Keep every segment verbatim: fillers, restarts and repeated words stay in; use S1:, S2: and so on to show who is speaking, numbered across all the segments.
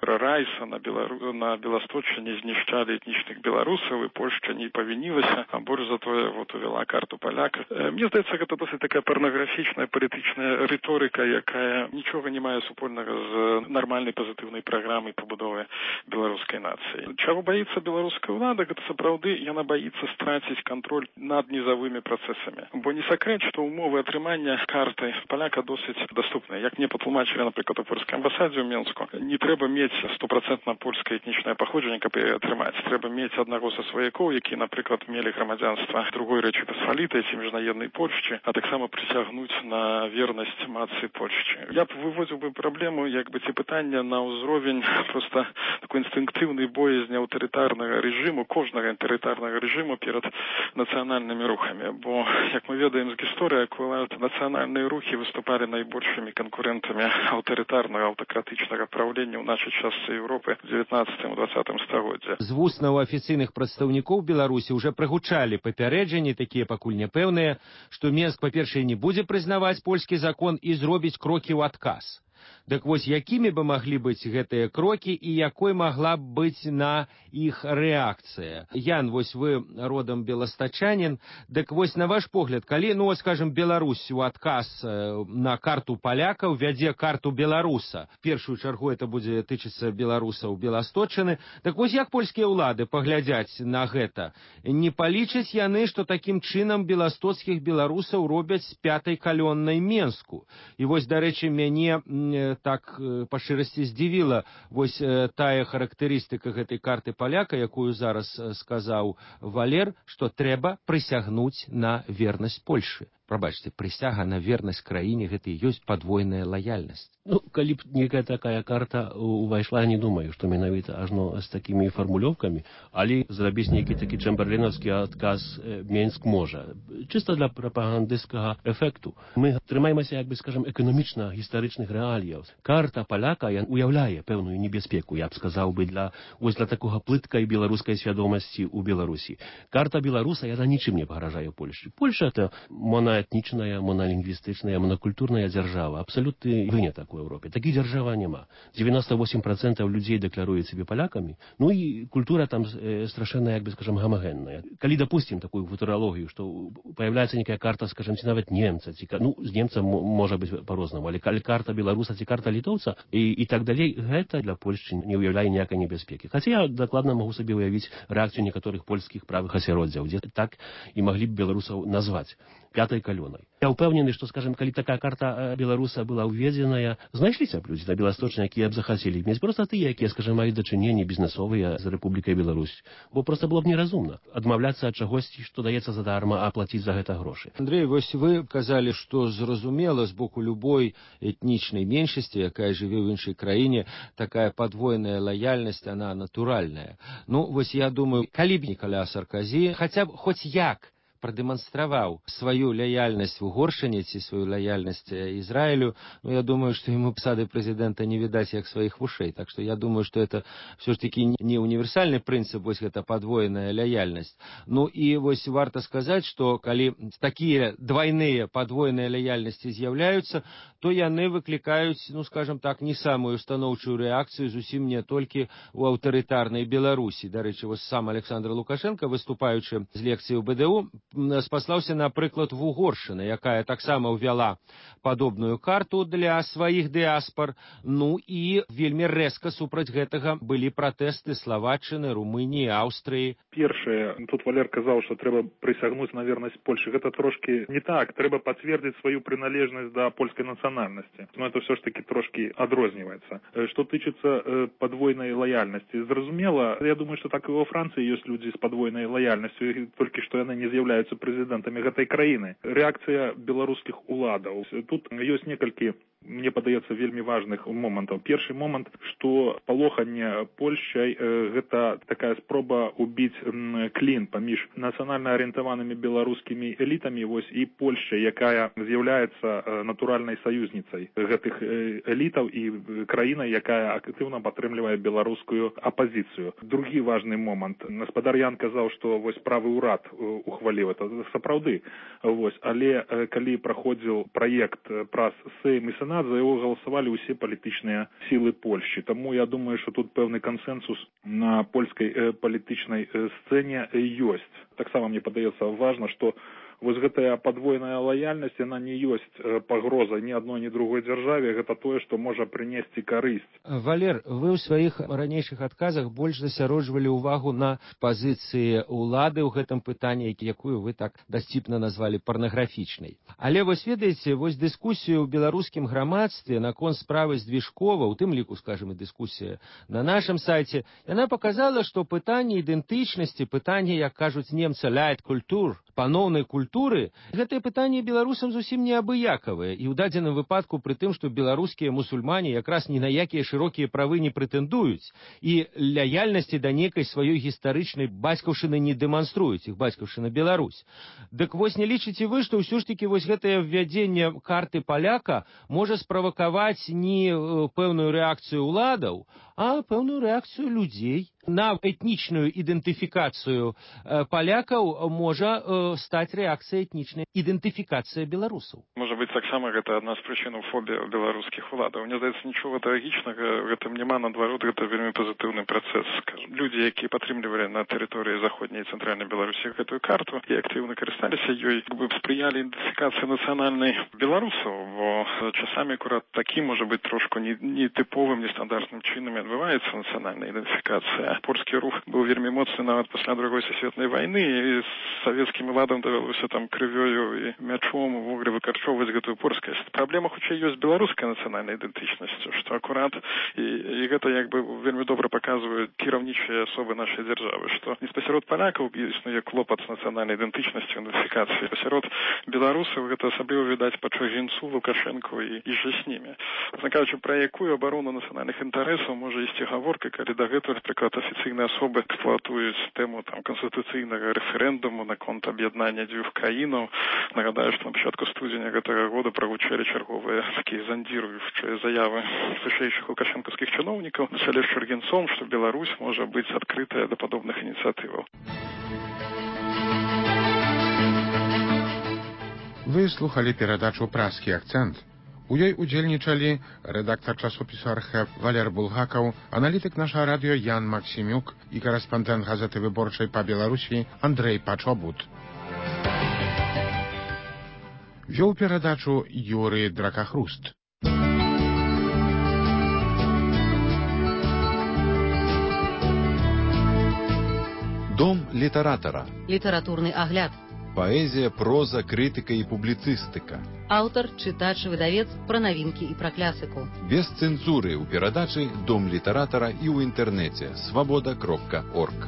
S1: Петра Райса на, Белару... на Беласточчыне знішчалі этнічных беларусаў, і Польшча не павінілася, а больш за тое вот увяла карту паляка. Мне здаецца, гэта досыць такая парнаграфічная палітычная рыторыка, якая нічога не мае супольнага з нармальнай пазітыўнай праграмай пабудовы беларускай нацыі. Чаго баіцца беларуская ўлада, гэта сапраўды яна баіцца страціць кантроль над нізавымі працэсамі. Бо не сакрэт, што умовы атрымання карты паляка досыць даступныя. Як мне патлумачылі, напрыклад, у польскай амбасадзе ў Менску, не трэба мець стопроцентна польскае этнічнае паходжанне, каб яе атрымаць. Трэба мець аднаго са сваякоў, які, напрыклад, мелі грамадзянства другой рэчы пасвалітай ці міжнаеднай Польшчы, а таксама прысягнуць на вернасць мацы Польшчы. Я б выводзіў бы праблему, як бы ці пытання на ўзровень проста такой інстынктыўнай боязні аўтарытарнага рэжыму, кожнага аўтарытарнага рэжыму перад нацыянальнымі рухамі. Бо, як мы ведаем з гісторыі, коли нацыянальныя рухі выступалі найбольшымі канкурентамі аўтарытарнага аўтакратычнага праўлення ў нашай частцы Еўропы ў дзевятнаццатым-дваццатым стагоддзі.
S2: З вуснаў афіцыйных прадстаўнікоў Беларусі ўжо прагучалі папярэджанні, такія пакуль няпэўныя, што Менск, па-першае, не будзе прызнаваць польскі закон і зробіць крокі ў адказ. Дык вось якімі бы маглі быць гэтыя крокі і якой магла б быць на іх рэакцыя? Ян, вось вы родам беластачанін, дык вось на ваш погляд, калі, ну, скажем, Беларусь у адказ на карту палякаў вядзе карту беларуса, в першую чаргу это будзе тычыцца беларусаў Беласточчыны, дык вось як польскія ўлады паглядзяць на гэта? Не палічаць яны, што такім чынам беластоцкіх беларусаў робяць з пятай калённай Менску? І вось, дарэчы, мяне так па шчырасці здзівіла вось тая характарыстыка гэтай карты паляка, якую зараз сказаў Валер, што трэба прысягнуць на вернасць Польшы. Прабачце, прысяга на вернасць краіне, гэта і ёсць падвойная лаяльнасць.
S3: Ну, калі б некая такая карта увайшла, я не думаю, што менавіта ажно з такімі фармулёўкамі, але зрабіць нейкі такі чэмберлінаўскі адказ Менск можа. Чыста для прапагандысцкага эфекту. Мы трымаемся, як бы, скажем, эканамічна гістарычных рэаліяў. Карта паляка уяўляе пэўную небяспеку, я б сказаў бы, для, ось для такога плыткай беларускай свядомасці ў Беларусі. Карта беларуса, яна нічым не пагражае Польшчы. Польша — это монаэтнічная, монолінгвістычная, монакультурная дзяржава. Абсалютны вынятак у Европе. Таких дзяржава няма. девяносто восемь процентов людей декларуют себе поляками, ну и культура там э, страшенно, як бы, скажем, гомогенная. Коли допустим такую футурологию, что появляется некая карта, скажем, нават немца, ці, ну, з немцем может быть по-розному, але карта беларуса, ці карта литовца и, и так далее, это для Польши не уявляе ніякай небяспекі. Хотя я докладно могу себе уявить реакцию некоторых польских правых асяроддзяў, где так и могли бы белорусов назвать пятой калёнай. Я упэўнены, што, скажем, калі такая карта беларуса была ўведзеная, знайшліся б людзі на Беласточчыне, якія б захацелі мець проста тыя, якія, скажем, маюць дачыненні бізнесовыя з Рэпублікай Беларусь. Бо проста было б неразумна адмаўляцца ад чагосьці, што даецца задарма, а плаціць за гэта грошы.
S2: Андрей, вось вы казалі, што зразумела з боку любой этнічнай меншасці, якая жыве ў іншай краіне, такая падвойная лаяльнасць, она натуральная. Ну, вось я думаю, калі б Нікаля Сарказі хаця б хоць як продемонстраваў сваю лояльнасць Угоршыне ці сваю лояльнасць Израилю, ну, я думаю, что ему посады президента не видать як своих вушей. Так что я думаю, что это все-таки не универсальный принцип, вось гэта подвоенная лояльность. Ну и вось варта сказать, что калі такие двойные подвойные лояльности з'яўляются, то яны выкликаюць, ну, скажем так, не самую станоўчую реакцию зусім не толькі у аўтарытарнай Беларусі. Дарэчы, вось сам Александр Лукашенко, выступаючы з лекцыі ў Бэ Дэ У, спаслаўся на прыклад Вугоршчыны, якая таксама ўвяла падобную карту для сваіх дыаспор. Ну і вельмі рэзка супраць гэтага былі пратэсты Славаччыны, Румыніі, Аўстрыі.
S1: Першае, тут Валер казаў, што трэба прысягнуць на вернасць Польшы. Гэта трошки не так. Трэба пацвердзіць сваю прыналежнасць да польскай нацыянальнасці. Но это все ж таки трошки адрозніваецца. Што тычыцца падвойнай лаяльнасці, зразумела, я думаю, што так і ва Францыі ёсць людзі з падвойнай лаяльнасцю, толькі што яны не з'яўляюцца прэзідэнтамі гэтай краіны. Рэакцыя беларускіх уладаў. Тут ёсць некалькі, мне падаецца, вельмі важных момантаў. Першы момант, што палоханне Польшчай э, гэта такая спроба убіць м, клін паміж нацыянальна арыентаванымі беларускімі элітамі, вось, і Польшчай, якая з'яўляецца э, натуральнай саюзніцай гэтых э, элітаў і краінай, якая актыўна падтрымлівае беларускую апазіцыю. Другі важны момант. Гаспадар Ян казаў, што вось правы ўрад э, ухваліў. Это сапраўды. Вось. Але э, калі праходзіў праект праз Сейм і Сенат,
S4: мецэнат, за яго галасавалі ўсе палітычныя сілы Польшчы. Таму я думаю, што тут пэўны кансэнсус на польскай э, палітычнай э, сцэне ёсць. Таксама мне падаецца важна, што вось гэтая падвойная лаяльнасць, яна не ёсць пагрозай ні адной, ні другой дзяржаве, гэта тое, што можа прынесці карысць.
S2: Валер, вы ў сваіх ранейшых адказах больш засяроджвалі ўвагу на пазіцыі ўлады ў гэтым пытанні, якую вы так дасціпна назвалі парнаграфічнай. Але вось ведаеце, вось дыскусію ў беларускім грамадстве наконт справы Здвижкова, у тым ліку, скажем, і дыскусія на нашым сайце, яна паказала, што пытанне ідэнтычнасці, пытанне, як кажуць немцы, «Leitkultur», паноўнай культуры, гэтае пытанне беларусам зусім не абыякавае, і ў дадзеным выпадку пры тым, што беларускія мусульмане якраз ні на якія шырокія правы не прэтэндуюць і лаяльнасці да нейкай сваёй гістарычнай бацькаўшчыны не дэманструюць, іх бацькаўшчына Беларусь. Дык вось не лічыце вы, што ўсё ж такі вось гэтае ввядзенне карты паляка можа справакаваць не пэўную рэакцыю ўладаў, а пэўную рэакцыю людзей на этнічную ідэнтыфікацыю палякаў можа стаць рэакцыя этнічная ідэнтыфікацыя беларусаў.
S1: Можа быць, таксама гэта адна з прычынаў фобіі беларускіх уладаў. Мне здаецца, нічога трагічнага в гэтым няма, наадварот, гэта вельмі пазітыўны працэс. Скажем, людзі, якія падтрымлівалі на тэрыторыі заходняй і цэнтральнай Беларусі гэтую карту і актыўна карысталіся ёй, бы спрыялі ідэнтыфікацыі нацыянальнай беларусаў, бо часамі акурат такі, можа быць, трошку нетыповым, нестандартным чынам адбываецца нацыянальная ідэнтыфікацыя. Польскі рух быў вельмі моцны нават пасля другой сусветнай вайны, і з савецкім уладам давялося там крывёю і мячом увогуле выкарчоўваць гэтую польскасць. Праблема хутчэй ёсць беларускай нацыянальнай ідэнтычнасцю, што акурат і, і гэта як бы вельмі добра паказваюць кіраўнічыя асобы нашай дзяржавы, што не пасярод палякаў існуе клопат з нацыянальнай ідэнтычнасцю, ідэнтыфікацыі. Пасярод беларусаў гэта асабліва відаць па Чагінцу, Лукашэнку і, і же з німі. Кажучы, пра якую абарону нацыянальных інтарэсаў можа ісці гаворка, калі дагэтуль, напрыклад, афіцыйныя асобы эксплуатуюць тэму там канстытуцыйнага рэферэндуму наконт аб'яднання дзвюх краінаў. Нагадаю, што на пачатку студзеня гэтага года прагучалі чарговыя такія зандзіруючыя заявы вышэйшых лукашэнкаўскіх чыноўнікаў на чале з Чаргінцом, што Беларусь можа быць адкрытая да падобных ініцыятываў.
S5: Вы слухали перадачу «Праскі акцэнт». У ёй удзельнічалі рэдактар часопісу «Архэв» Валер Булгакаў, аналітык нашага радыё Ян Максімюк і карэспандэнт газеты «Выборчай» па Беларусі Андрэй Пачобут. Вёў перадачу Юрый Дракахруст.
S6: Дом літаратара.
S7: Літаратурны агляд.
S6: Паэзія, проза, крытыка і публіцыстыка.
S7: Аўтар, чытач, выдавец пра навінкі і пра класіку.
S6: Без цэнзуры ў перадачы «Дом літаратара» і ў інтэрнэце свабода кропка орг.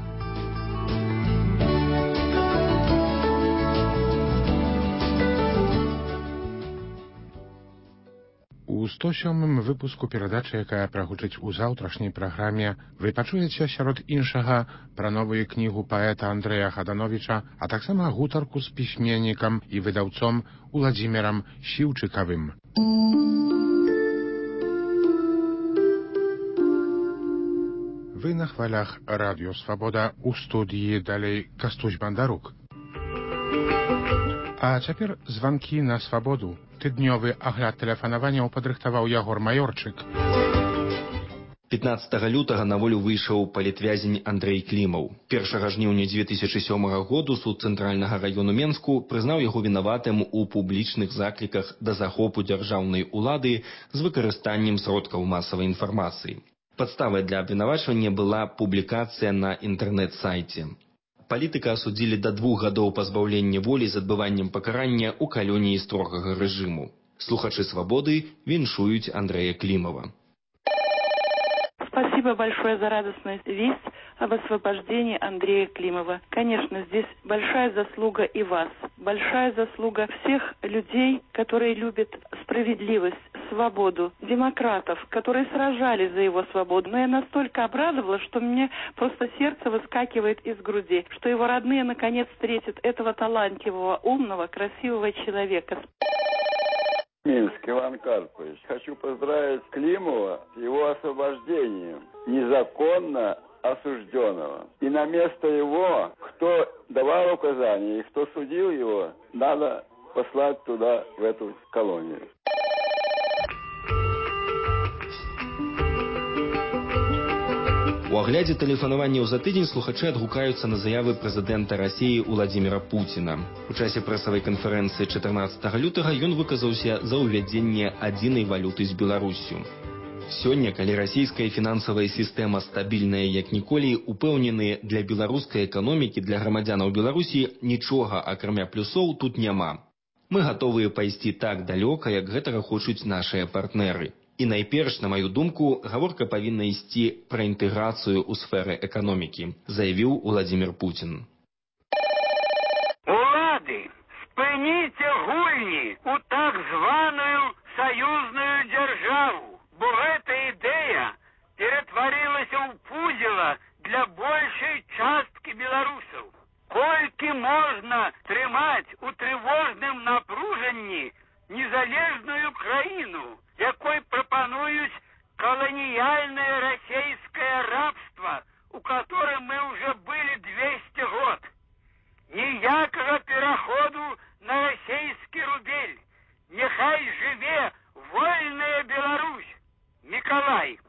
S5: У сто сёмым выпуску перадачы, якая прагучыць у заўтрашняй праграме, вы пачуеце сярод іншага пра новую кнігу паэта Андрэя Хадановіча, а таксама гутарку з пісьменнікам і выдаўцом Уладзімірам Сіўчыкавым. Вы на хвалях радыё «Свабода», у студыі далей Кастусь Бандарук. А цяпер званкі на свабоду. Тыднёвы агляд тэлефанаванняў падрыхтаваў Ягор Маёрчык.
S8: пятнаццатага лютага на волю выйшаў палітвязень Андрэй Клімаў. першага жніўня дзве тысячы сёмага году суд цэнтральнага раёну Менску прызнаў яго вінаватым у публічных закліках да захопу дзяржаўнай улады з выкарыстаннем сродкаў масавай інфармацыі. Падставай для абвінавачвання была публікацыя на інтэрнэт-сайце. Палітыка асудзілі да двух гадоў пазбаўлення волі з адбываннем пакарання ў калоніі строгага рэжыму. Слухачы «Свободы» віншуюць Андрэя Климова.
S9: Спасибо большое за радостную весть об освобождении Андрея Климова. Конечно, здесь большая заслуга и вас, большая заслуга всех людей, которые любят справедливость, свободу, демократов, которые сражались за его свободу. Но я настолько обрадовалась, что мне просто сердце выскакивает из груди, что его родные наконец встретят этого талантливого, умного, красивого человека.
S10: Минск, Иван Карпович. Хочу поздравить Климова с его освобождением незаконно осужденного. И на место его, кто давал указания и кто судил его, надо послать туда, в эту колонию.
S8: У аглядзе тэлефанаванняў за тыдзень слухачы адгукаюцца на заявы прэзідэнта Расіі Уладзіміра Пуціна. У часе прэсавай канферэнцыі чатырнаццатага лютага ён выказаўся за ўвядзенне адзінай валюты з Беларуссю. Сёння, калі расійская фінансавая сістэма стабільная як ніколі, упэўнены, для беларускай эканомікі, для грамадзянаў Беларусі нічога, акрамя плюсоў, тут няма. Мы гатовыя пайсці так далёка, як гэтага хочуць нашыя партнеры. І найперш, на маю думку, гаворка павінна ісці пра інтэграцыю ў сферы эканомікі, заявіў Уладзімір Пуцін.
S11: Улады, спыніце гульні ў так званую саюзную дзяржаву, бо гэта ідэя ператварылася ў пудзіла для большай часткі беларусаў. Колькі можна трымаць у трывожным напружанні незалежную краіну, якой прапануюць колониальное российское рабство, у которой мы уже были двести год. Ніякага пераходу на российский рубель. Нехай жыве вольная Беларусь. Миколай.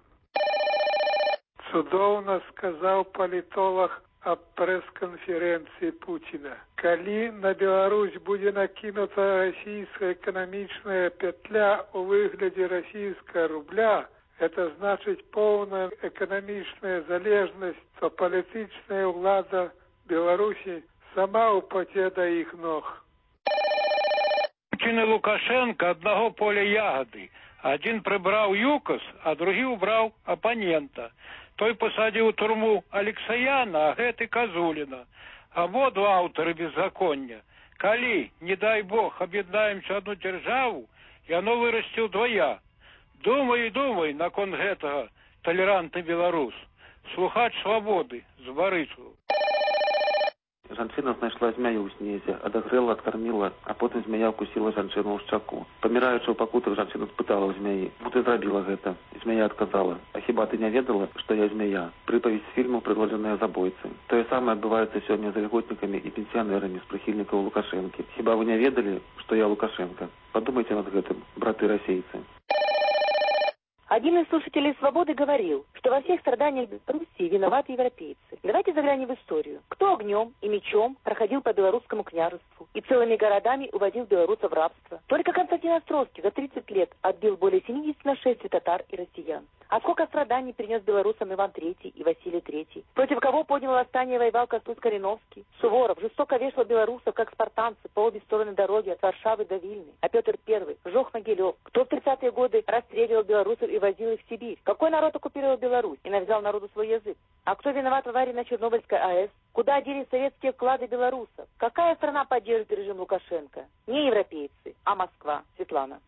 S12: Цудоўна сказаў палітолог аб прэс-канферэнцыі Пуціна. Калі на Беларусь будзе накінута расійская эканамічная петля ў выглядзе расійскага рубля, это значыць поўная эканамічная залежнасць, то палітычная ўлада Беларусі сама упадзе да іх ног.
S13: Пуцін і Лукашенко аднаго поля ягады. Адзін прыбраў ЮКОС, а другі ўбраў апанента. Той пасадзіў у турму Алексаяна, а гэты Казуліна. Абодва аўтары беззаконня. Калі, не дай Бог, аб'яднаемся адну дзяржаву, яно вырасце ўдвая. Думай і думай наконт гэтага, талерантны беларус. Слухач свабоды з Барысу.
S14: Жанчына знайшла змяю ў снезе, адагрэла, адкарміла, а потым змяя ўкусіла жанчыну ў шчаку. Паміраючы ў пакутах, жанчына спытала ў змяі: «Бо ты зрабіла гэта?» Змяя адказала: «А хіба ты не ведала, што я змяя?» Прыпаведь з фільму «Прыгладжаныя забойцы». Тое самае адбываецца сёння з льготнікамі і пенсіянерамі з прыхільнікаў Лукашэнкі. Хіба вы не ведалі, што я Лукашенко? Подумайте над гэтым, браты расейцы.
S15: Один из слушателей «Свободы» говорил, что во всех страданиях Белоруссии виноваты европейцы. Давайте заглянем в историю. Кто огнем и мечом проходил по белорусскому княжеству и целыми городами уводил белорусов в рабство? Только Константин Островский за тридцать лет отбил более семидесяти нашествий татар и россиян. А сколько страданий принес белорусам Иван Третий и Василий Третий? Против кого поднял восстание и воевал Костусь-Кореновский? Суворов жестоко вешал белорусов, как спартанцы, по обе стороны дороги от Варшавы до Вильны. А Петр Первый сжег Могилев. Кто в тридцатые годы расстреливал белорусов и возил их в Сибирь? Какой народ оккупировал Беларусь и навязал народу свой язык? А кто виноват в аварии на Чернобыльской АЭС? Куда делись советские вклады белорусов? Какая страна поддерживает режим Лукашенко? Не европейцы, а Москва. Светлана.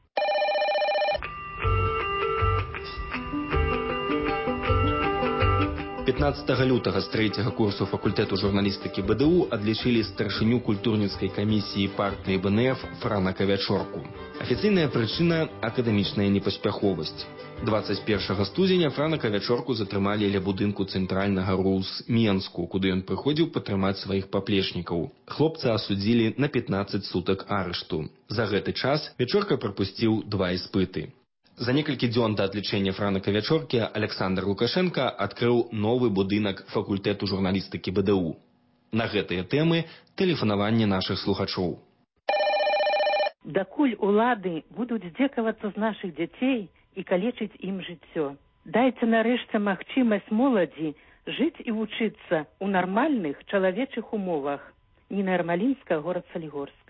S8: пятнаццатага лютага з трэцяга курсу факультэту журналістыкі БДУ адлічылі старшыню культурніцкай камісіі партыі БНФ Франа Кавячорку. Афіцыйная прычына – акадэмічная непаспяховасць. дваццаць першага студзеня Франа Кавячорку затрымалі ля будынку цэнтральнага РУС Менску, куды ён прыходзіў падтрымаць сваіх паплечнікаў. Хлопца асудзілі на пятнаццаць сутак арышту. За гэты час Вячорка прапусціў два іспыты. За некалькі дзён да адлічэння Франа Кавячоркі Александр Лукашенко адкрыў новы будынак факультэту журналістыкі БДУ. На гэтыя тэмы тэлефанаванне нашых слухачоў.
S16: Дакуль улады будуць здзекавацца з нашых дзяцей і калечыць ім жыццё. Дайце нарэшце магчымасць моладзі жыць і вучыцца ў нармальных чалавечых умовах. Нина Ермолинская, город Солигорск.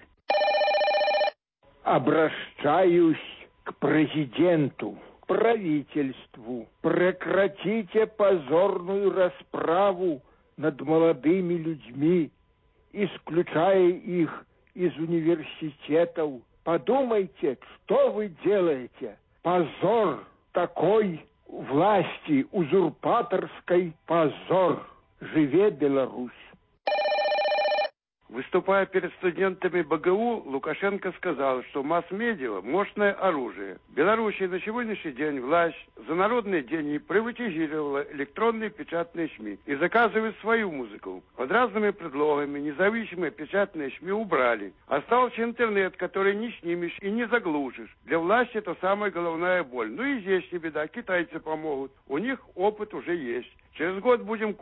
S17: Обращаюсь к президенту, правительству. Прекратите позорную расправу над молодыми людьми, исключая их из университетов. Подумайте, что вы делаете. Позор такой власти узурпаторской, позор. Живе Беларусь.
S18: Выступая перед студентами БГУ, Лукашенко сказал, что масс-медиа – мощное оружие. В Беларуси на сегодняшний день власть за народные деньги приватизировала электронные печатные СМИ и заказывает свою музыку. Под разными предлогами независимые печатные СМИ убрали. Остался интернет, который не снимешь и не заглушишь. Для власти это самая головная боль. Ну и здесь не беда, китайцы помогут. У них опыт уже есть. Через год будем